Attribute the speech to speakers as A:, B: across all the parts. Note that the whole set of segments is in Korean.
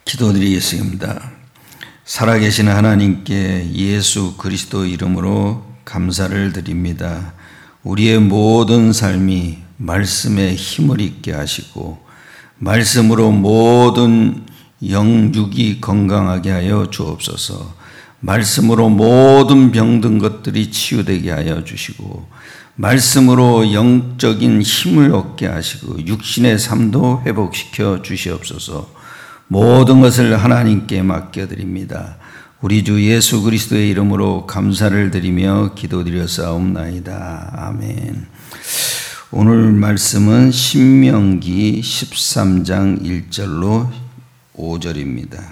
A: 기도드리겠습니다. 살아계신 하나님께 예수 그리스도 이름으로 감사를 드립니다. 우리의 모든 삶이 말씀에 힘을 있게 하시고 말씀으로 모든 영육이 건강하게 하여 주옵소서. 말씀으로 모든 병든 것들이 치유되게 하여 주시고 말씀으로 영적인 힘을 얻게 하시고 육신의 삶도 회복시켜 주시옵소서. 모든 것을 하나님께 맡겨드립니다. 우리 주 예수 그리스도의 이름으로 감사를 드리며 기도드렸사옵나이다. 아멘. 오늘 말씀은 신명기 13장 1절로 5절입니다.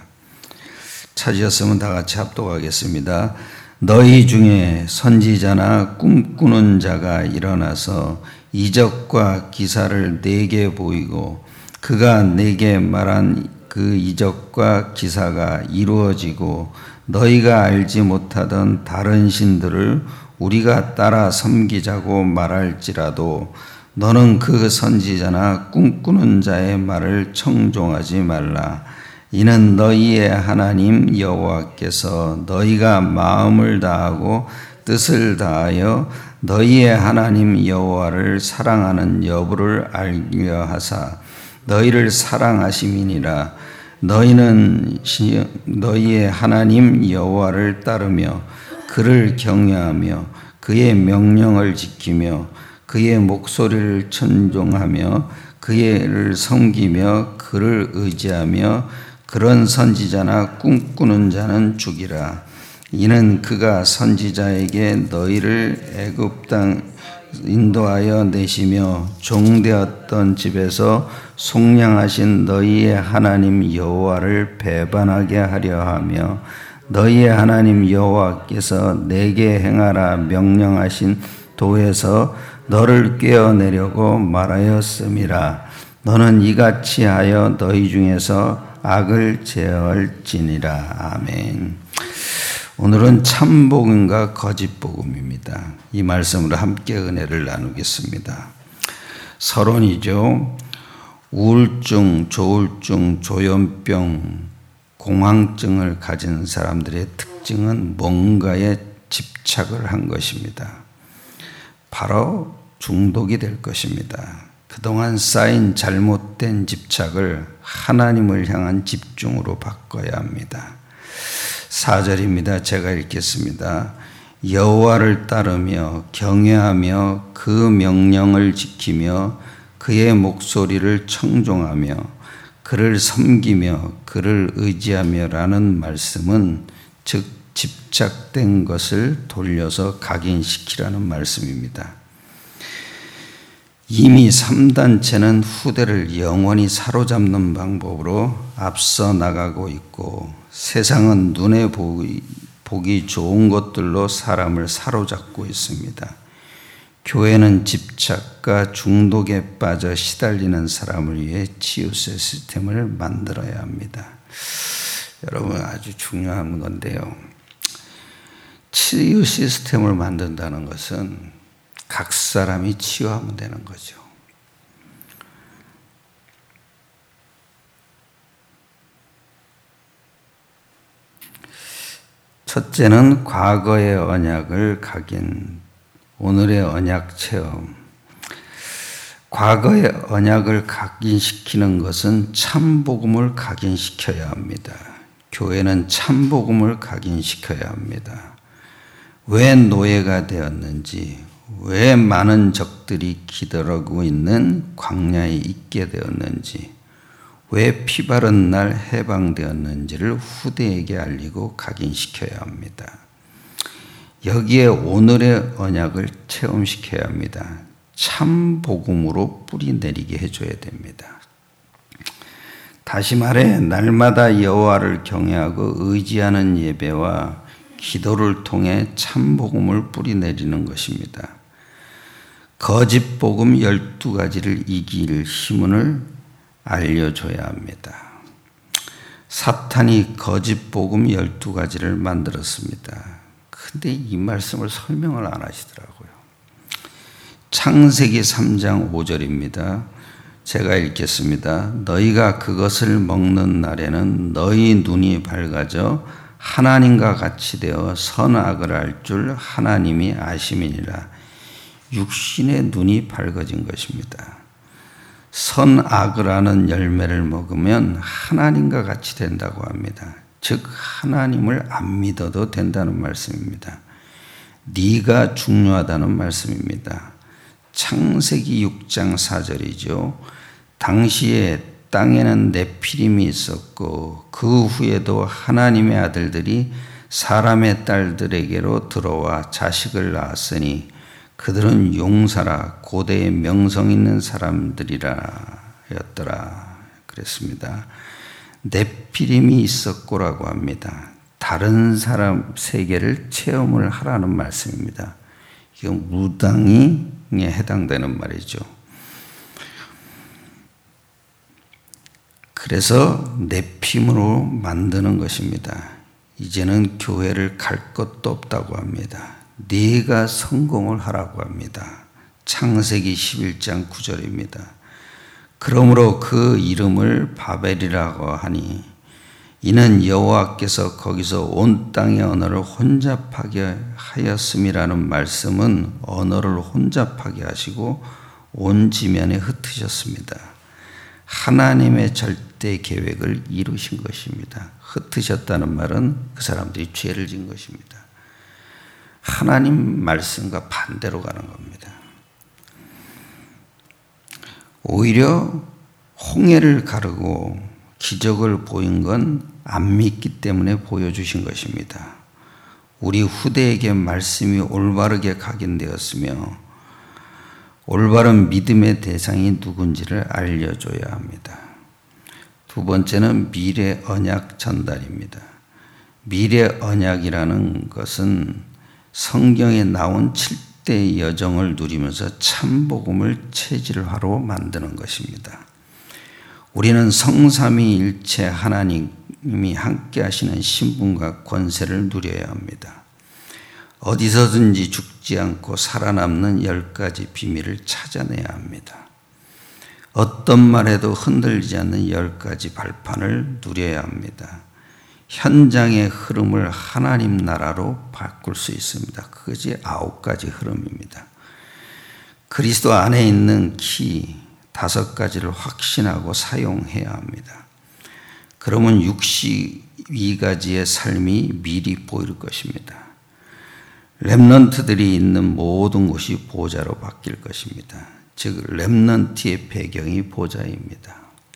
A: 찾으셨으면 다 같이 합독하겠습니다. 너희 중에 선지자나 꿈꾸는 자가 일어나서 이적과 기사를 내게 보이고 그가 내게 말한 그 이적과 기사가 이루어지고 너희가 알지 못하던 다른 신들을 우리가 따라 섬기자고 말할지라도 너는 그 선지자나 꿈꾸는 자의 말을 청종하지 말라. 이는 너희의 하나님 여호와께서 너희가 마음을 다하고 뜻을 다하여 너희의 하나님 여호와를 사랑하는 여부를 알려 하사 너희를 사랑하심이니라. 너희는 너희의 하나님 여호와를 따르며 그를 경외하며 그의 명령을 지키며 그의 목소리를 청종하며 그를 섬기며 그를 의지하며 그런 선지자나 꿈꾸는 자는 죽이라. 이는 그가 선지자에게 너희를 애굽 땅 인도하여 내시며 종되었던 집에서 속량하신 너희의 하나님 여호와를 배반하게 하려 하며 너희의 하나님 여호와께서 내게 행하라 명령하신 도에서 너를 꿰어내려고 말하였음이라. 너는 이같이 하여 너희 중에서 악을 제어할지니라. 아멘. 오늘은 참복음과 거짓복음입니다. 이 말씀으로 함께 은혜를 나누겠습니다. 서론이죠. 우울증, 조울증, 조현병, 공황증을 가진 사람들의 특징은 뭔가에 집착을 한 것입니다. 바로 중독이 될 것입니다. 그동안 쌓인 잘못된 집착을 하나님을 향한 집중으로 바꿔야 합니다. 4절입니다. 제가 읽겠습니다. 여호와를 따르며 경외하며 그 명령을 지키며 그의 목소리를 청종하며 그를 섬기며 그를 의지하며라는 말씀은 즉 집착된 것을 돌려서 각인시키라는 말씀입니다. 이미 3단체는 후대를 영원히 사로잡는 방법으로 앞서 나가고 있고 세상은 눈에 보기 좋은 것들로 사람을 사로잡고 있습니다. 교회는 집착과 중독에 빠져 시달리는 사람을 위해 치유 시스템을 만들어야 합니다. 여러분 아주 중요한 건데요. 치유 시스템을 만든다는 것은 각 사람이 치유하면 되는 거죠. 첫째는 과거의 언약을 각인, 오늘의 언약 체험. 과거의 언약을 각인시키는 것은 참복음을 각인시켜야 합니다. 교회는 참복음을 각인시켜야 합니다. 왜 노예가 되었는지, 왜 많은 적들이 기다리고 있는 광야에 있게 되었는지, 왜 피바른 날 해방되었는지를 후대에게 알리고 각인시켜야 합니다. 여기에 오늘의 언약을 체험시켜야 합니다. 참 복음으로 뿌리내리게 해줘야 됩니다. 다시 말해 날마다 여호와를 경외하고 의지하는 예배와 기도를 통해 참 복음을 뿌리내리는 것입니다. 거짓 복음 12가지를 이길 힘을 알려줘야 합니다. 사탄이 거짓 복음 12가지를 만들었습니다. 근데 이 말씀을 설명을 안 하시더라고요. 창세기 3장 5절입니다. 제가 읽겠습니다. 너희가 그것을 먹는 날에는 너희 눈이 밝아져 하나님과 같이 되어 선악을 알 줄 하나님이 아심이니라. 육신의 눈이 밝아진 것입니다. 선악을 아는 열매를 먹으면 하나님과 같이 된다고 합니다. 즉 하나님을 안 믿어도 된다는 말씀입니다. 네가 중요하다는 말씀입니다. 창세기 6장 4절이죠. 당시에 땅에는 네피림이 있었고 그 후에도 하나님의 아들들이 사람의 딸들에게로 들어와 자식을 낳았으니 그들은 용사라 고대의 명성 있는 사람들이라 였더라 그랬습니다. 네피림이 있었고라고 합니다. 다른 사람 세계를 체험을 하라는 말씀입니다. 이건 무당에 해당되는 말이죠. 그래서 네피림으로 만드는 것입니다. 이제는 교회를 갈 것도 없다고 합니다. 네가 성공을 하라고 합니다. 창세기 11장 9절입니다. 그러므로 그 이름을 바벨이라고 하니 이는 여호와께서 거기서 온 땅의 언어를 혼잡하게 하였음이라는 말씀은 언어를 혼잡하게 하시고 온 지면에 흩으셨습니다. 하나님의 절대 계획을 이루신 것입니다. 흩으셨다는 말은 그 사람들이 죄를 진 것입니다. 하나님 말씀과 반대로 가는 겁니다. 오히려 홍해를 가르고 기적을 보인 건 안 믿기 때문에 보여주신 것입니다. 우리 후대에게 말씀이 올바르게 각인되었으며 올바른 믿음의 대상이 누군지를 알려줘야 합니다. 두 번째는 미래 언약 전달입니다. 미래 언약이라는 것은 성경에 나온 7대 여정을 누리면서 참복음을 체질화로 만드는 것입니다. 우리는 성삼위일체 하나님이 함께 하시는 신분과 권세를 누려야 합니다. 어디서든지 죽지 않고 살아남는 10가지 비밀을 찾아내야 합니다. 어떤 말에도 흔들리지 않는 10가지 발판을 누려야 합니다. 현장의 흐름을 하나님 나라로 바꿀 수 있습니다. 그것이 9가지 흐름입니다. 그리스도 안에 있는 키 5가지를 확신하고 사용해야 합니다. 그러면 62가지의 삶이 미리 보일 것입니다. 렘넌트들이 있는 모든 곳이 보좌로 바뀔 것입니다. 즉 렘넌트의 배경이 보좌입니다.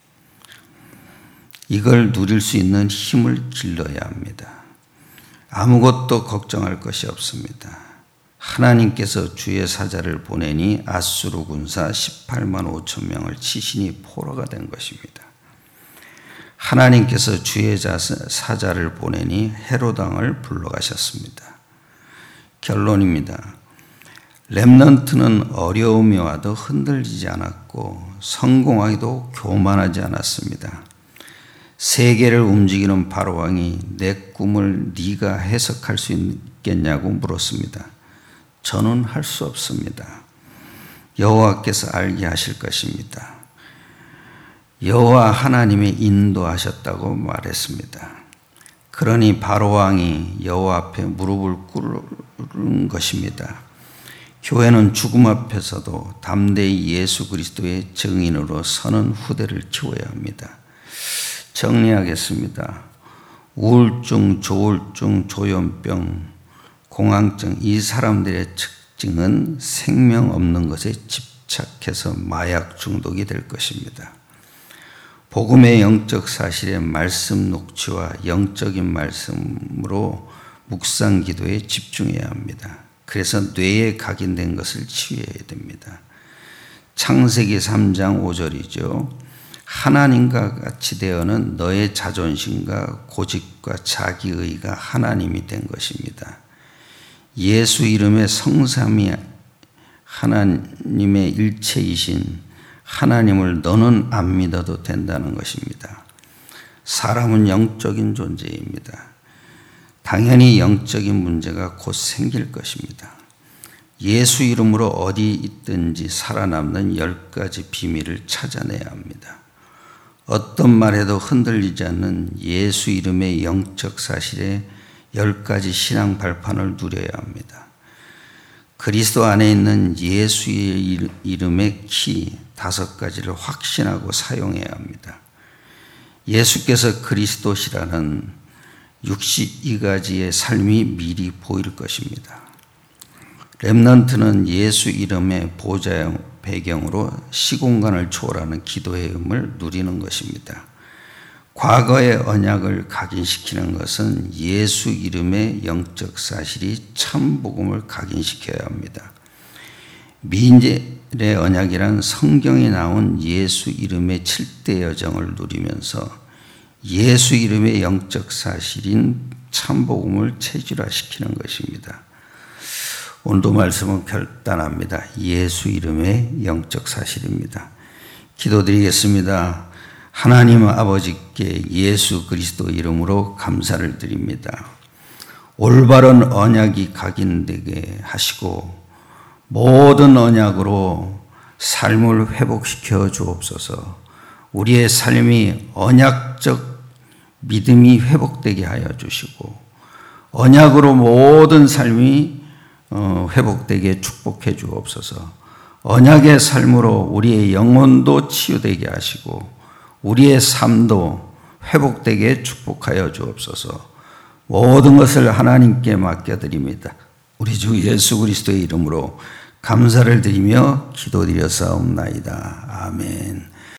A: 이걸 누릴 수 있는 힘을 길러야 합니다. 아무것도 걱정할 것이 없습니다. 하나님께서 주의 사자를 보내니 아수르 군사 18만 5천 명을 치시니 포로가 된 것입니다. 하나님께서 주의 사자를 보내니 헤롯 왕을 불러가셨습니다. 결론입니다. 렘넌트는 어려움이 와도 흔들리지 않았고 성공하기도 교만하지 않았습니다. 세계를 움직이는 바로왕이 내 꿈을 네가 해석할 수 있겠냐고 물었습니다. 저는 할 수 없습니다. 여호와께서 알게 하실 것입니다. 여호와 하나님이 인도하셨다고 말했습니다. 그러니 바로왕이 여호와 앞에 무릎을 꿇은 것입니다. 교회는 죽음 앞에서도 담대히 예수 그리스도의 증인으로 서는 후대를 키워야 합니다. 정리하겠습니다. 우울증, 조울증, 조현병, 공황증 이 사람들의 특징은 생명 없는 것에 집착해서 마약 중독이 될 것입니다. 복음의 영적 사실의 말씀 녹취와 영적인 말씀으로 묵상 기도에 집중해야 합니다. 그래서 뇌에 각인된 것을 치유해야 됩니다. 창세기 3장 5절이죠. 하나님과 같이 되어는 너의 자존심과 고집과 자기의가 하나님이 된 것입니다. 예수 이름의 성삼위 하나님의 일체이신 하나님을 너는 안 믿어도 된다는 것입니다. 사람은 영적인 존재입니다. 당연히 영적인 문제가 곧 생길 것입니다. 예수 이름으로 어디 있든지 살아남는 10가지 비밀을 찾아내야 합니다. 어떤 말에도 흔들리지 않는 예수 이름의 영적 사실에 10가지 신앙 발판을 누려야 합니다. 그리스도 안에 있는 예수의 이름의 키 5가지를 확신하고 사용해야 합니다. 예수께서 그리스도시라는 62가지의 삶이 미리 보일 것입니다. 렘넌트는 예수 이름의 보좌 배경으로 시공간을 초월하는 기도의 음을 누리는 것입니다. 과거의 언약을 각인시키는 것은 예수 이름의 영적 사실이 참 복음을 각인시켜야 합니다. 미인의 언약이란 성경에 나온 예수 이름의 7대 여정을 누리면서 예수 이름의 영적 사실인 참 복음을 체질화시키는 것입니다. 오늘도 말씀은 결단합니다. 예수 이름의 영적 사실입니다. 기도드리겠습니다. 하나님 아버지께 예수 그리스도 이름으로 감사를 드립니다. 올바른 언약이 각인되게 하시고 모든 언약으로 삶을 회복시켜 주옵소서. 우리의 삶이 언약적 믿음이 회복되게 하여 주시고 언약으로 모든 삶이 회복되게 축복해 주옵소서. 언약의 삶으로 우리의 영혼도 치유되게 하시고 우리의 삶도 회복되게 축복하여 주옵소서. 모든 것을 하나님께 맡겨드립니다. 우리 주 예수 그리스도의 이름으로 감사를 드리며 기도드려 싸움나이다. 아멘.